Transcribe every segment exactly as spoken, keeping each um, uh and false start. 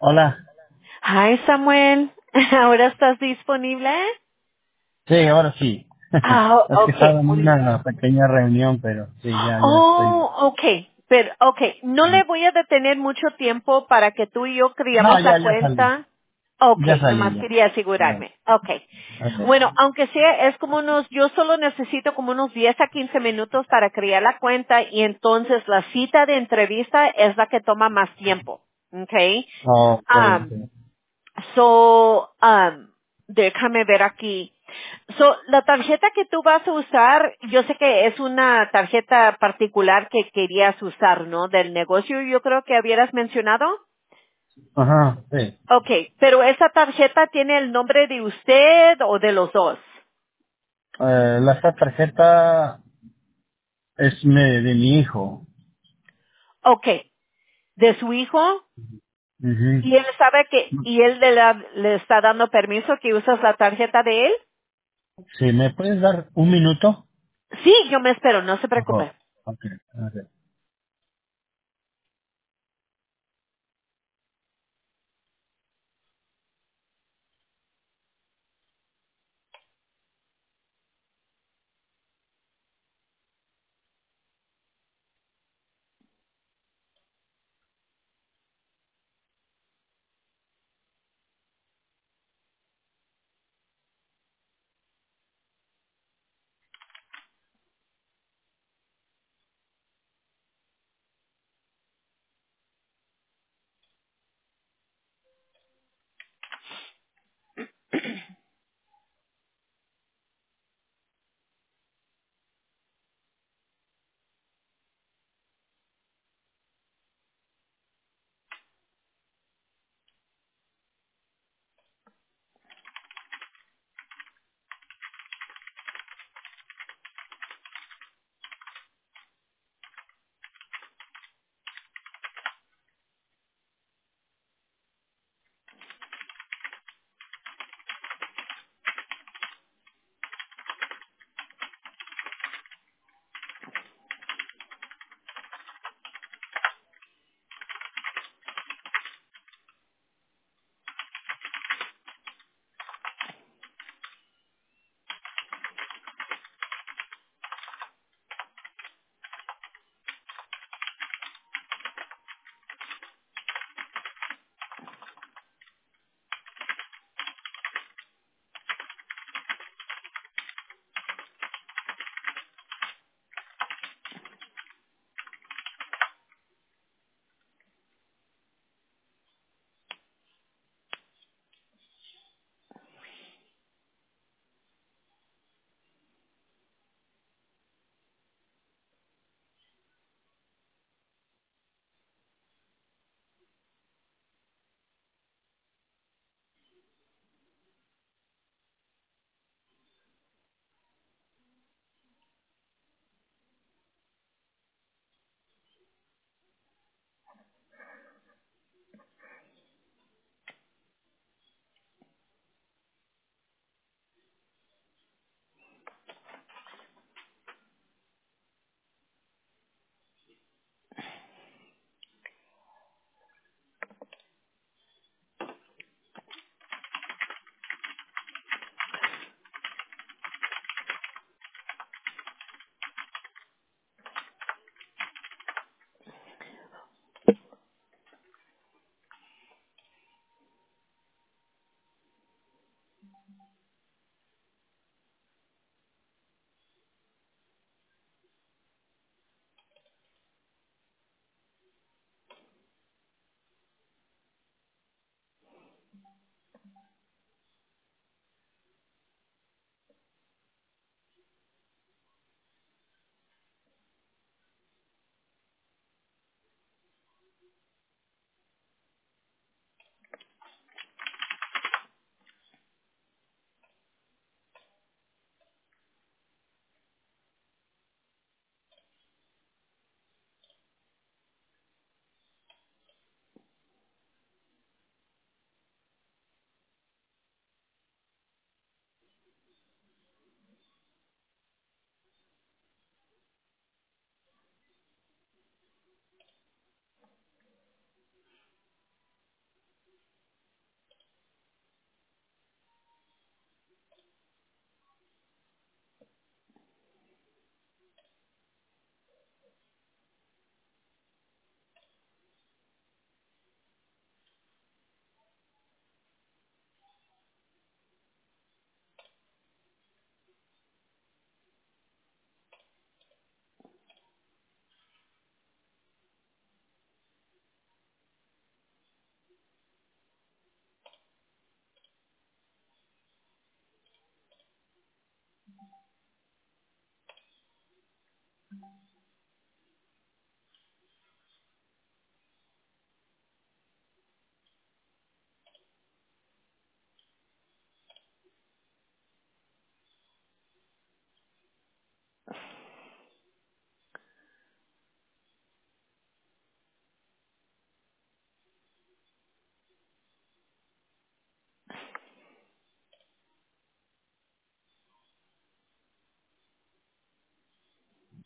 Hola. Hi, Samuel. ¿Ahora estás disponible? Sí, ahora sí. Ah, Es que okay, estaba en muy bien. una pequeña reunión, pero sí, ya, ya estoy. Oh, okay. Pero, okay, no le voy a detener mucho tiempo para que tú y yo No, creamos ya, la ya salí. cuenta. Ya Okay, salí, nomás ya. quería Ya. asegurarme. Okay. Ok. Bueno, aunque sea, es como unos, yo solo necesito como unos diez a quince minutos para crear la cuenta y entonces la cita de entrevista es la que toma más tiempo. Okay. Ok, Um, ok. So, um, déjame ver aquí. So, la tarjeta que tú vas a usar, yo sé que es una tarjeta particular que querías usar, ¿no? Del negocio, yo creo que habías mencionado. Ajá, sí. Okay, pero esa tarjeta tiene el nombre de usted o de los dos. Eh, la esta tarjeta es me- de mi hijo. Okay, de su hijo. Ujú. Y él sabe que, y él le, da- le está dando permiso que usas la tarjeta de él. Sí, ¿me puedes dar un minuto? Sí, yo me espero, no se Ajá. preocupe. Ok, ok.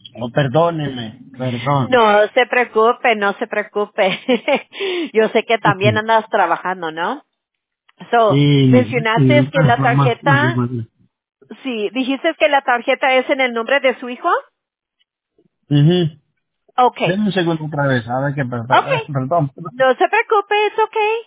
Oh, perdóneme, perdón. No se preocupe, no se preocupe. Yo sé que también andas trabajando, ¿no? Sí, So, y mencionaste que la más, más, más, tarjeta, más. sí, dijiste que la tarjeta es en el nombre de su hijo. Ujú. Okay, Denme un segundo otra vez, a ver qué perdón, okay. perdón. No se preocupe, es okay.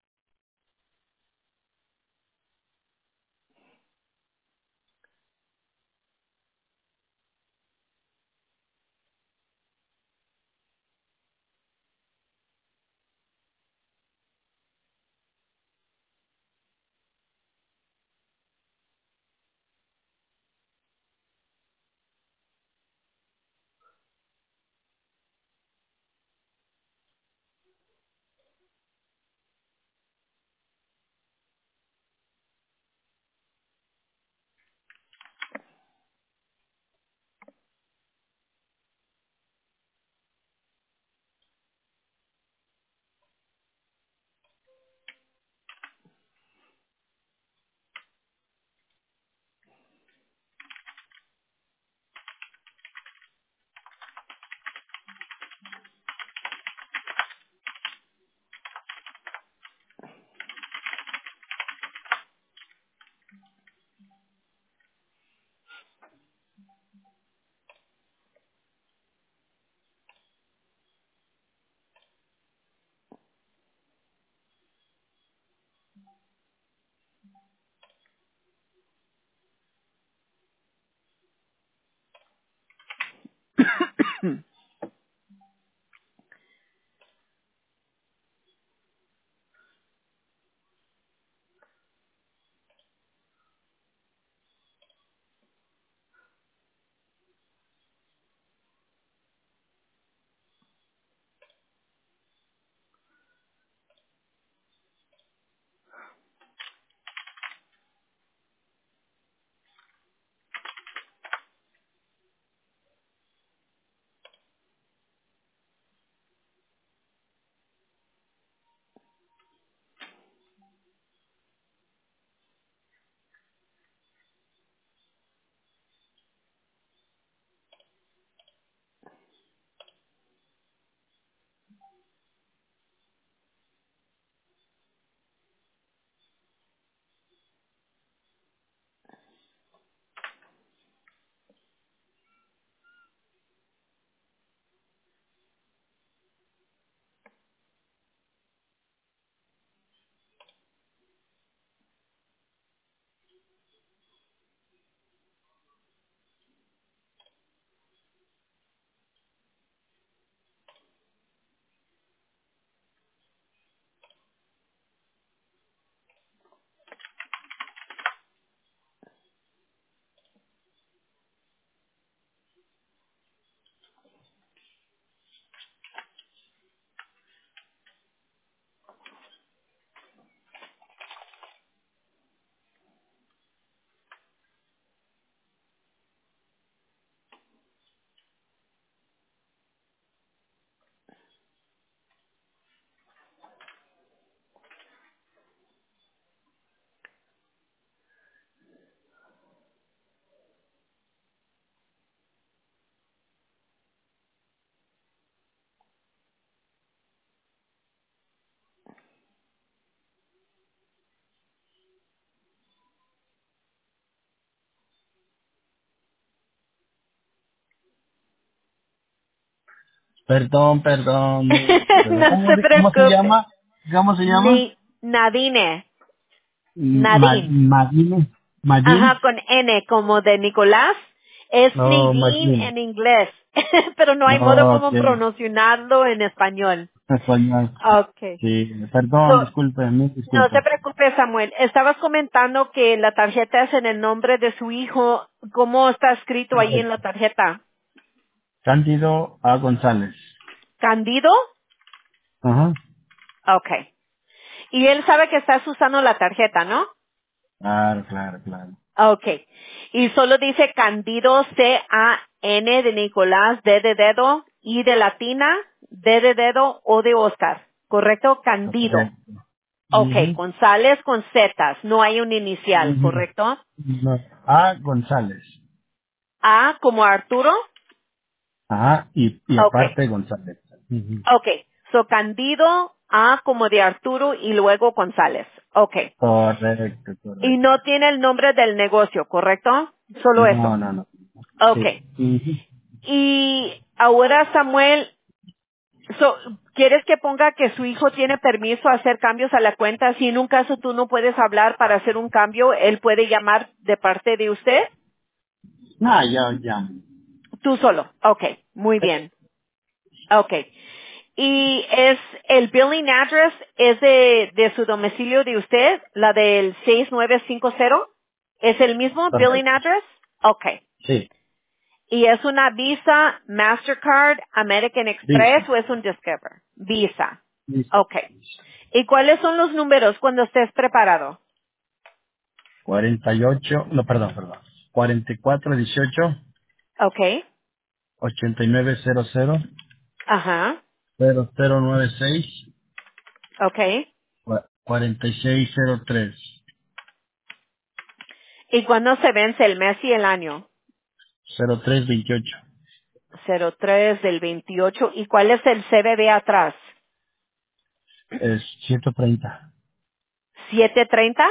Perdón, perdón, mil perdón. No ¿Cómo, se di- ¿Cómo se preocupe. llama? ¿Cómo se llama? Ni Nadine, Ma, Nadine. Madine. Ajá, Madine. con N, como de Nicolás. Es Oh, Nadine Madine. en inglés, pero no hay modo Oh, como ok. pronunciarlo en español. Español. Okay. Sí, perdón, So, disculpe, mil no se disculpas. preocupe, Samuel. Estabas comentando que la tarjeta es en el nombre de su hijo. ¿Cómo está escrito ahí en la tarjeta? Cándido A. González. ¿Candido? Ajá. Okay. Y él sabe que estás usando la tarjeta, ¿no? Claro, claro, claro. Okay. Y solo dice Candido, C A N de Nicolás, D de dedo, I de latina, D de dedo, O de Oscar. ¿Correcto? Candido. Correcto. Okay. Ujú, González con zetas. No hay un inicial, ujú. ¿correcto? No. A. González. A como Arturo. Ajá, y, y Okay, aparte González. Ujú. okay. So, Candido, A como de Arturo y luego González. Okay. Correcto, Y correcto. no tiene el nombre del negocio, ¿correcto? Solo No, eso. no, no. Sí. Okay. Ujú. Y ahora, Samuel, so, ¿quieres que ponga que su hijo tiene permiso a hacer cambios a la cuenta? Si en un caso tú no puedes hablar para hacer un cambio, él puede llamar de parte de usted. No, ya, ya. Tú solo. Okay. Muy bien. Okay. Y es el billing address es de, de su domicilio de usted, la del seis nueve cinco cero. ¿Es el mismo billing Correcto. address? Okay. Sí. ¿Y es una Visa, Mastercard, American Express Visa. o es un Discover? Visa. Visa. Okay. ¿Y cuáles son los números cuando estés preparado? cuarenta y ocho, no, perdón, perdón. cuarenta y cuatro dieciocho Okay. ochenta y nueve cero cero Ajá. cero cero nueve seis Okay. cuarenta y seis cero tres ¿Y cuándo se vence el mes y el año? cero tres veintiocho. cero tres del veintiocho. ¿Y cuál es el C V V atrás? Es ciento treinta. ¿setecientos treinta?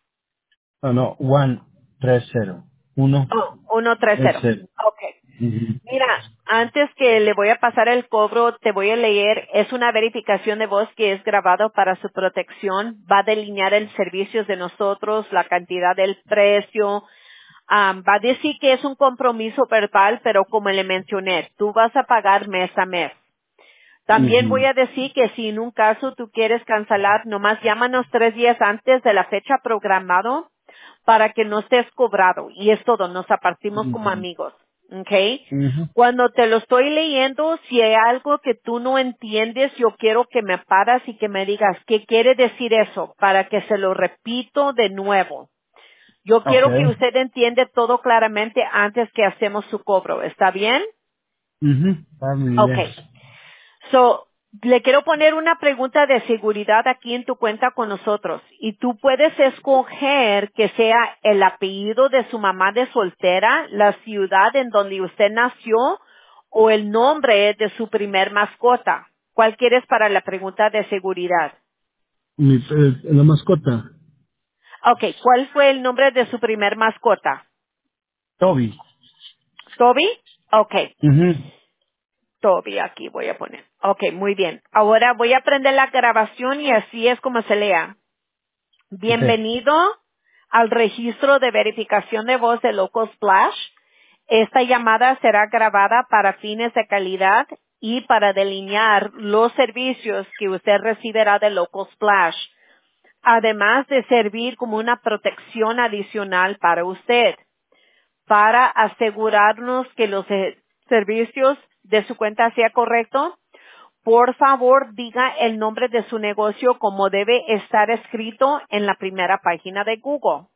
No, no, ciento treinta. uno Oh, ciento treinta. treinta. Okay. Ujú. Mira, antes que le voy a pasar el cobro, te voy a leer, es una verificación de voz que es grabado para su protección, va a delinear el servicio de nosotros, la cantidad del precio, am, va a decir que es un compromiso verbal, pero como le mencioné, tú vas a pagar mes a mes. También voy Ujú. a decir que si en un caso tú quieres cancelar, nomás llámanos tres días antes de la fecha programado para que no estés cobrado. Y es todo, nos apartimos como Ujú. amigos. ¿Ok? Ujú. Cuando te lo estoy leyendo, si hay algo que tú no entiendes, yo quiero que me paras y que me digas qué quiere decir eso para que se lo repito de nuevo. Yo Ok. quiero que usted entiende todo claramente antes que hacemos su cobro. ¿Está bien? Ujú. Está muy bien. Ok. So, le quiero poner una pregunta de seguridad aquí en tu cuenta con nosotros. Y tú puedes escoger que sea el apellido de su mamá de soltera, la ciudad en donde usted nació o el nombre de su primer mascota. ¿Cuál quieres para la pregunta de seguridad? Mi, eh, la mascota. Ok, ¿cuál fue el nombre de su primer mascota? Toby. ¿Toby? Ok. Ujú. Toby, aquí voy a poner. Ok, muy bien. Ahora voy a prender la grabación y así es como se lea. Ok. Bienvenido al registro de verificación de voz de Local Splash. Esta llamada será grabada para fines de calidad y para delinear los servicios que usted recibirá de Local Splash, además de servir como una protección adicional para usted, para asegurarnos que los eh, servicios de su cuenta sea correcto. Por favor, diga el nombre de su negocio como debe estar escrito en la primera página de Google.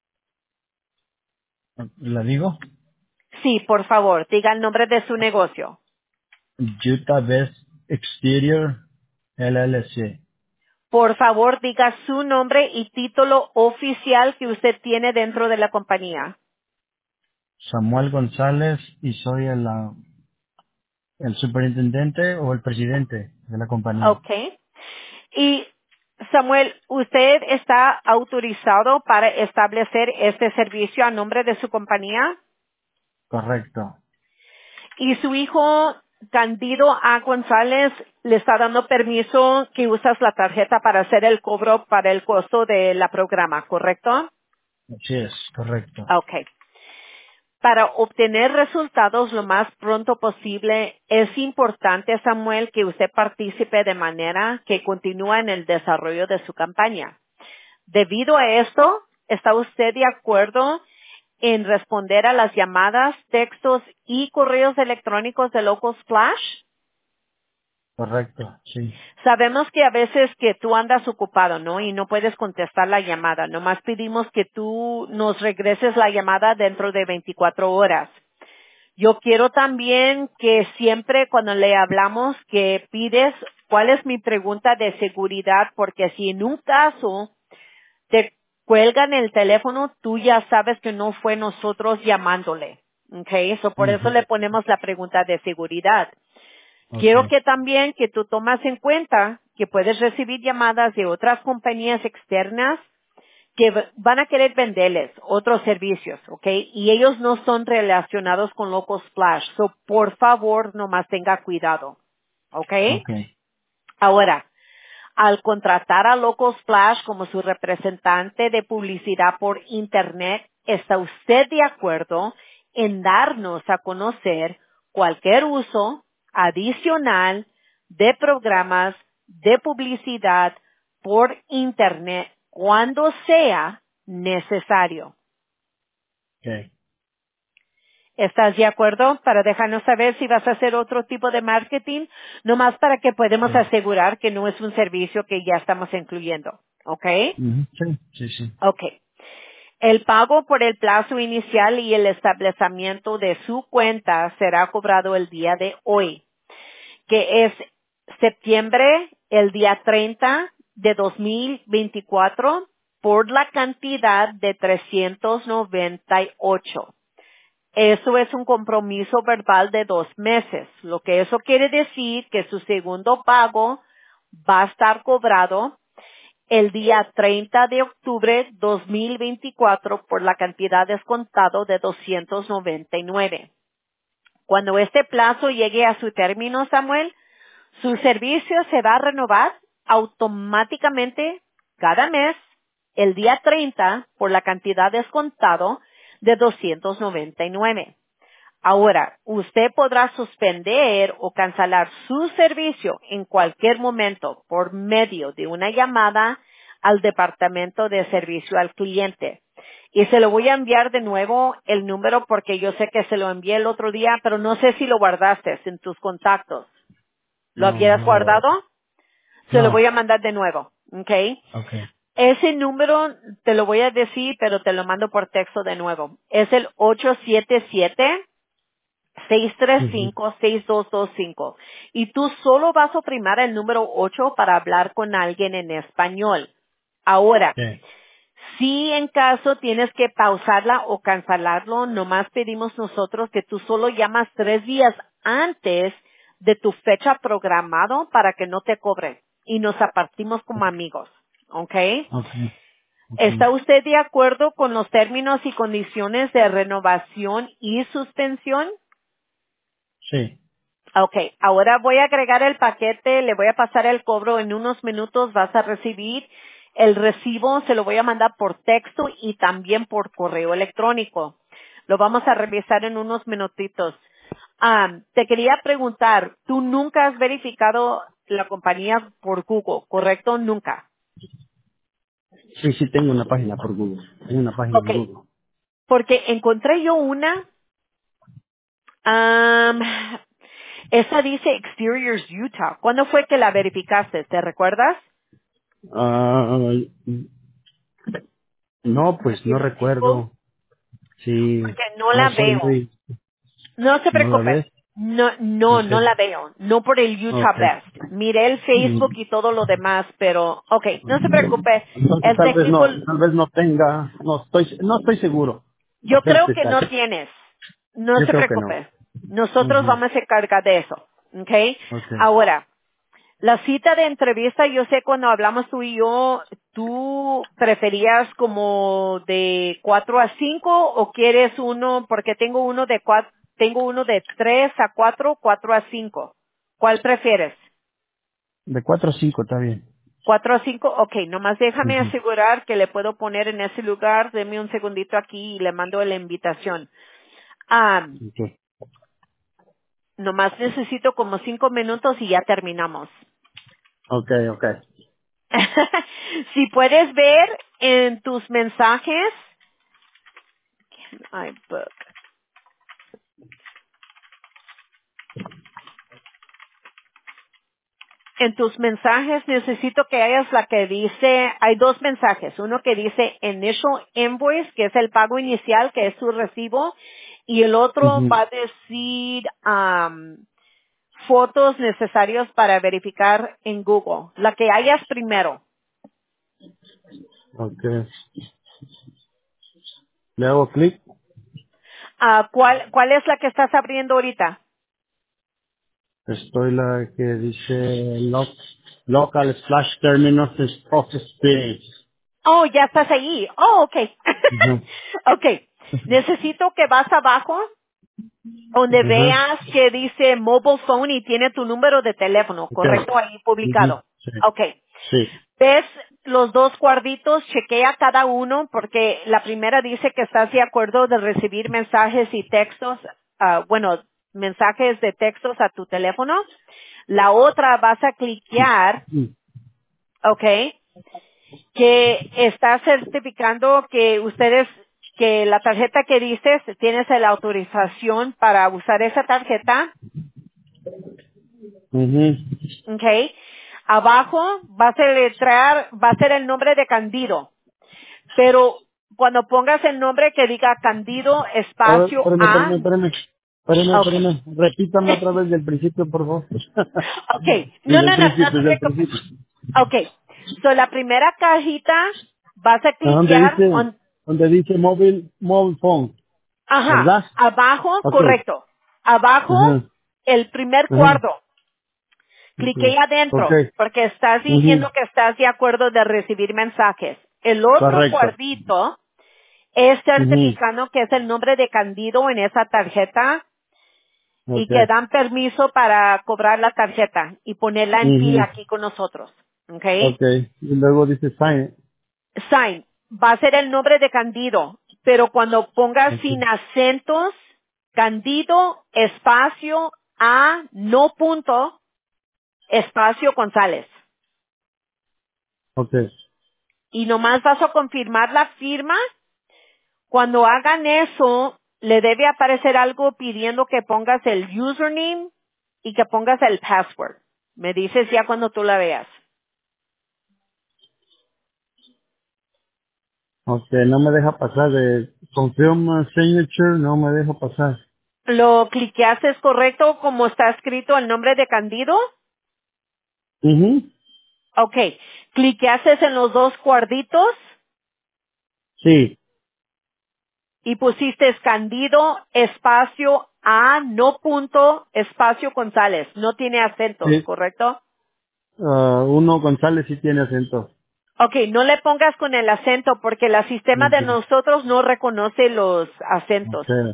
¿La digo? Sí, por favor, diga el nombre de su negocio. Utah Best Exterior L L C. Por favor, diga su nombre y título oficial que usted tiene dentro de la compañía. Samuel González y soy el, ah, el superintendente o el presidente de la compañía. Okay. Y Samuel, ¿usted está autorizado para establecer este servicio a nombre de su compañía? Correcto. Y su hijo Candido A. González le está dando permiso que usas la tarjeta para hacer el cobro para el costo de la programa, ¿correcto? Así es, correcto. Okay. Para obtener resultados lo más pronto posible, es importante, Samuel, que usted participe de manera que continúe en el desarrollo de su campaña. Debido a esto, ¿está usted de acuerdo en responder a las llamadas, textos y correos electrónicos de Local Splash? Correcto, sí. Sabemos que a veces que tú andas ocupado, ¿no? Y no puedes contestar la llamada. Nomás pedimos que tú nos regreses la llamada dentro de veinticuatro horas. Yo quiero también que siempre cuando le hablamos que pides cuál es mi pregunta de seguridad, porque si en un caso te cuelgan el teléfono, tú ya sabes que no fue nosotros llamándole. Okay, eso por eso Ujú. le ponemos la pregunta de seguridad. Quiero Okay. que también que tú tomas en cuenta que puedes recibir llamadas de otras compañías externas que v- van a querer venderles otros servicios, ¿ok? Y ellos no son relacionados con Local Splash, so por favor nomás tenga cuidado, ¿ok? Okay. Ahora, al contratar a Local Splash como su representante de publicidad por Internet, ¿está usted de acuerdo en darnos a conocer cualquier uso adicional de programas de publicidad por Internet cuando sea necesario? Okay. ¿Estás de acuerdo? Para dejarnos saber si vas a hacer otro tipo de marketing, nomás para que podamos Sí. asegurar que no es un servicio que ya estamos incluyendo. ¿Ok? Ujú. Sí, sí, sí. Ok. El pago por el plazo inicial y el establecimiento de su cuenta será cobrado el día de hoy, que es septiembre, el día treinta de dos mil veinticuatro, por la cantidad de trescientos noventa y ocho. Eso es un compromiso verbal de dos meses, lo que eso quiere decir que su segundo pago va a estar cobrado el día treinta de octubre dos mil veinticuatro por la cantidad descontado de doscientos noventa y nueve. Cuando este plazo llegue a su término, Samuel, su servicio se va a renovar automáticamente cada mes el día treinta por la cantidad descontado de doscientos noventa y nueve. Ahora, usted podrá suspender o cancelar su servicio en cualquier momento por medio de una llamada al departamento de servicio al cliente. Y se lo voy a enviar de nuevo el número porque yo sé que se lo envié el otro día, pero no sé si lo guardaste en tus contactos. ¿Lo No, habías no lo hago. guardado? Se lo voy No. a mandar de nuevo, ¿ok? Okay. Ese número te lo voy a decir, pero te lo mando por texto de nuevo. Es el ocho siete siete, seis tres Ujú. cinco, seis dos dos cinco. Y tú solo vas a oprimir el número ocho para hablar con alguien en español. Ahora, Okay. si en caso tienes que pausarla o cancelarlo, nomás pedimos nosotros que tú solo llamas tres días antes de tu fecha programado para que no te cobre y nos apartimos como amigos. ¿Ok? Okay. ¿Está Okay. usted de acuerdo con los términos y condiciones de renovación y suspensión? Sí. Ok, ahora voy a agregar el paquete, le voy a pasar el cobro en unos minutos, vas a recibir el recibo, se lo voy a mandar por texto y también por correo electrónico. Lo vamos a revisar en unos minutitos. Ah, te quería preguntar, tú nunca has verificado la compañía por Google, ¿correcto? Nunca. Sí, sí, tengo una página por Google. Tengo una página Ok, en Google. porque encontré yo una, am, esa dice Exteriors Utah. ¿Cuándo fue que la verificaste? ¿Te recuerdas? Ah, no, pues Aquí no en Facebook, recuerdo. Sí, porque no no la soy veo. muy... No se ¿No la preocupe. ves? No, no, no Okay. la veo. No por el Utah Okay. Best. Miré el Facebook Mm. y todo lo demás, pero, ok, no se preocupe. Entonces El tal vez técnico, no, tal vez no tenga, no estoy, no estoy seguro. yo Para creo serte que no exacto. tienes. No Yo se creo que no. preocupe. Nosotros Ujú. vamos a encargar de eso. Ok. Okay. Ahora, la cita de entrevista, yo sé cuando hablamos tú y yo, ¿tú preferías como de cuatro a cinco o quieres uno, porque tengo uno de cuatro, tengo uno de tres a cuatro, cuatro a cinco. ¿Cuál prefieres? De cuatro a cinco está bien. ¿Cuatro a cinco? Ok, nomás déjame Ujú. asegurar que le puedo poner en ese lugar. Deme un segundito aquí y le mando la invitación. Ah, Okay. nomás necesito como cinco minutos y ya terminamos. Okay, okay. Si puedes ver en tus mensajes, ay, book. En tus mensajes necesito que hayas la que dice, hay dos mensajes, uno que dice initial invoice, que es el pago inicial, que es su recibo, y el otro Ujú. va a decir am, fotos necesarias para verificar en Google. La que hayas primero. Okay. Le hago clic. Ah, ¿cuál, ¿Cuál es la que estás abriendo ahorita? Estoy la que dice loc, Local Splash Terminals of Experience. Oh, ya estás ahí. Oh, okay. Ajá, Okay. Necesito que vas abajo donde ajá, veas que dice mobile phone y tiene tu número de teléfono, ok. correcto, ahí Ujú, publicado. sí, Okay. sí, Ves los dos cuadritos, chequea cada uno porque la primera dice que estás de acuerdo de recibir mensajes y textos, ah, bueno, mensajes de textos a tu teléfono. La otra vas a cliquear, mm, okay, que está certificando que ustedes, que la tarjeta que dices, tienes la autorización para usar esa tarjeta, ujú, ¿ok? Abajo va a letrar, va a ser el nombre de Candido, pero cuando pongas el nombre que diga Candido A ver, espacio espérame, A, espérame, espérame. Espérame, ok. espérame. Repítame otra vez del principio, por favor. Ok, no, Desde el no, no, no principio, te desde el preocupes. principio. Ok, so la primera cajita vas a ¿A dónde cliquear, dice, on- donde dice móvil, mobile phone? ajá, ¿Verdad? abajo, Ok. correcto, abajo Ajá, el primer ajá. cuadro, Ok. cliqué Ok. adentro, porque estás Ujú, diciendo que estás de acuerdo de recibir mensajes. El otro correcto. cuadrito es Ujú, certificando que es el nombre de Candido en esa tarjeta y ok. que dan permiso para cobrar la tarjeta y ponerla en fila Ujú, aquí con nosotros. ¿Ok? ok. Y luego dice sign. Sign, va a ser el nombre de Candido, pero cuando pongas Ok. sin acentos, Candido, espacio, A, no punto, espacio González. Ok. Y nomás vas a confirmar la firma. Cuando hagan eso, le debe aparecer algo pidiendo que pongas el username y que pongas el password. Me dices ya cuando tú la veas. Ok, no me deja pasar de confirm uh, signature, no me deja pasar. ¿Lo cliqueaste correcto como está escrito el nombre de Candido? Mhm. Ok. Cliqueaste en los dos cuadritos Sí, y pusiste Candido, espacio A, no punto, espacio González. No tiene acentos, sí. ¿correcto? Uh, uno González sí tiene acento. Ok, no le pongas con el acento porque el sistema de Ok, nosotros no reconoce los acentos. ok,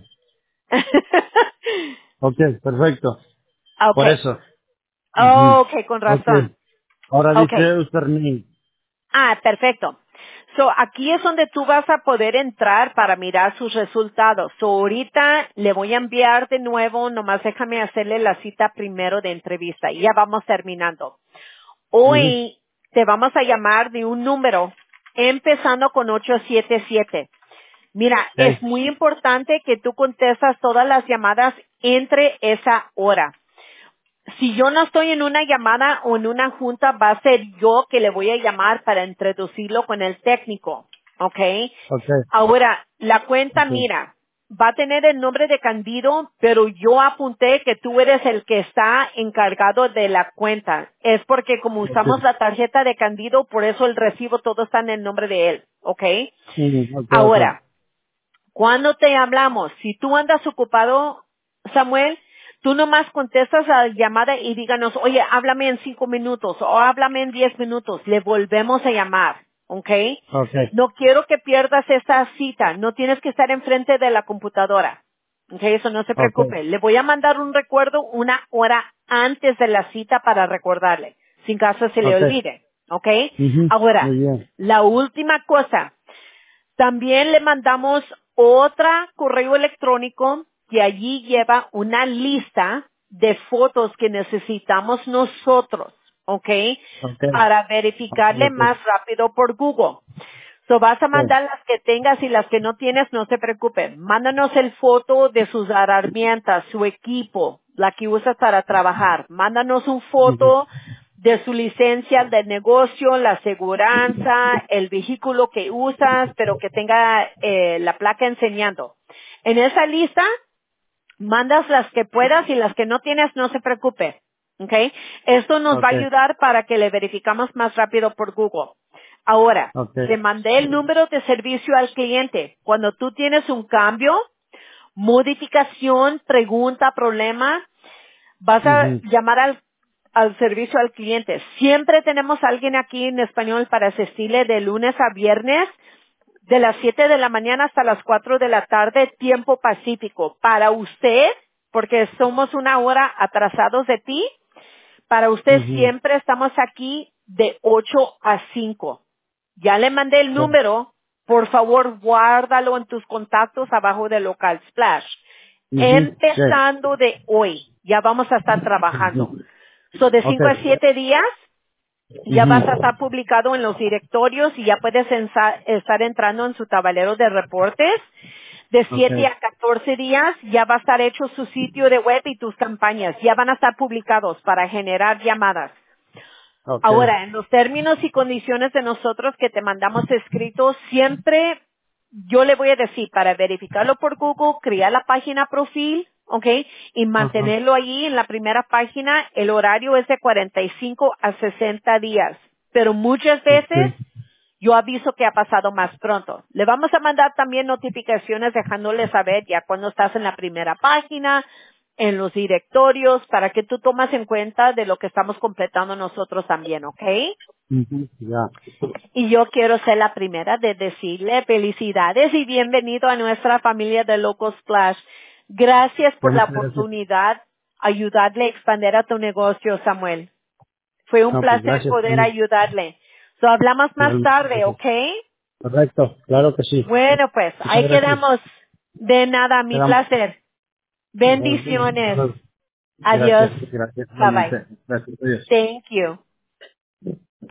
ok, perfecto. Por Okay. eso. Mhm. Okay, con Ok. razón. Ahora Okay. dice username. Ah, perfecto. So, aquí es donde tú vas a poder entrar para mirar sus resultados. So, ahorita le voy a enviar de nuevo, nomás déjame hacerle la cita primero de entrevista y ya vamos terminando. Mhm. Hoy te vamos a llamar de un número empezando con ocho siete siete. Mira, es Okay. muy importante que tú contestas todas las llamadas entre esa hora. Si yo no estoy en una llamada o en una junta, va a ser yo que le voy a llamar para introducirlo con el técnico. ¿Ok? Okay. Ahora, la cuenta, Okay. mira, va a tener el nombre de Candido, pero yo apunté que tú eres el que está encargado de la cuenta. Es porque como usamos Okay. la tarjeta de Candido, por eso el recibo todo está en el nombre de él. ¿Ok? Mhm. Okay, okay. Ahora, cuando te hablamos, si tú andas ocupado, Samuel, tú nomás contestas a la llamada y díganos, oye, háblame en cinco minutos o háblame en diez minutos. Le volvemos a llamar, ¿ok? Okay. No quiero que pierdas esta cita. No tienes que estar enfrente de la computadora. ¿Ok? Eso no se Okay. preocupe. Le voy a mandar un recuerdo una hora antes de la cita para recordarle, sin caso se le Okay. olvide. ¿Ok? Mhm. Muy Ahora, bien. la última cosa. También le mandamos otra correo electrónico que allí lleva una lista de fotos que necesitamos nosotros, ¿ok? Okay. Para Okay. verificarle Okay. más rápido por Google. So vas a Okay. mandar las que tengas y las que no tienes, no se preocupen. Mándanos el foto de sus herramientas, su equipo, la que usas para trabajar. Mándanos un Mhm. foto de su licencia de negocio, la aseguranza, el vehículo que usas, pero que tenga eh, la placa enseñando. En esa lista mandas las que puedas y las que no tienes, no se preocupe. ¿Ok? Esto nos va a Okay. ayudar para que le verificamos más rápido por Google. Ahora, Okay. te mandé el número de servicio al cliente. Cuando tú tienes un cambio, modificación, pregunta, problema, vas a Mhm. llamar al, al servicio al cliente. Siempre tenemos a alguien aquí en español para asistirle de lunes a viernes, de las siete de la mañana hasta las cuatro de la tarde, tiempo pacífico. Para usted, porque somos una hora atrasados de ti, para usted Mhm. siempre estamos aquí de ocho a cinco. Ya le mandé el Sí. número. Por favor, guárdalo en tus contactos abajo de Local Splash. Mhm. Sí. Empezando de hoy, ya vamos a estar trabajando. Ujú. So, de cinco a Okay. siete días, ya vas a estar Mhm. publicado en los directorios y ya puedes ensa- estar entrando en su tablero de reportes. De siete Okay. a catorce días ya va a estar hecho su sitio de web y tus campañas. Ya van a estar publicados para generar llamadas. Okay. Ahora, en los términos y condiciones de nosotros que te mandamos escritos, siempre yo le voy a decir, para verificarlo por Google, crear la página profil, ¿ok? Y Ajá. mantenerlo allí en la primera página, el horario es de cuarenta y cinco a sesenta días. Pero muchas veces Okay. yo aviso que ha pasado más pronto. Le vamos a mandar también notificaciones dejándole saber ya cuando estás en la primera página, en los directorios, para que tú tomas en cuenta de lo que estamos completando nosotros también, ¿ok? Ujú. Ya. Y yo quiero ser la primera de decirle felicidades y bienvenido a nuestra familia de Locos Splash. Gracias Ya, por la muchas gracias. oportunidad ayudarle a expandir a tu negocio, Samuel. Fue un No, pues placer gracias. poder Sí. ayudarle. So, hablamos más Igualmente, tarde, gracias. ¿ok? Correcto. Claro que sí. Bueno, pues, Muchas ahí gracias. quedamos. De nada, mi Quedamos. placer. Igualmente. Hasta Bendiciones. luego. Adiós. Gracias. Gracias. Bye bye. Igualmente. Gracias. Adiós. Thank you.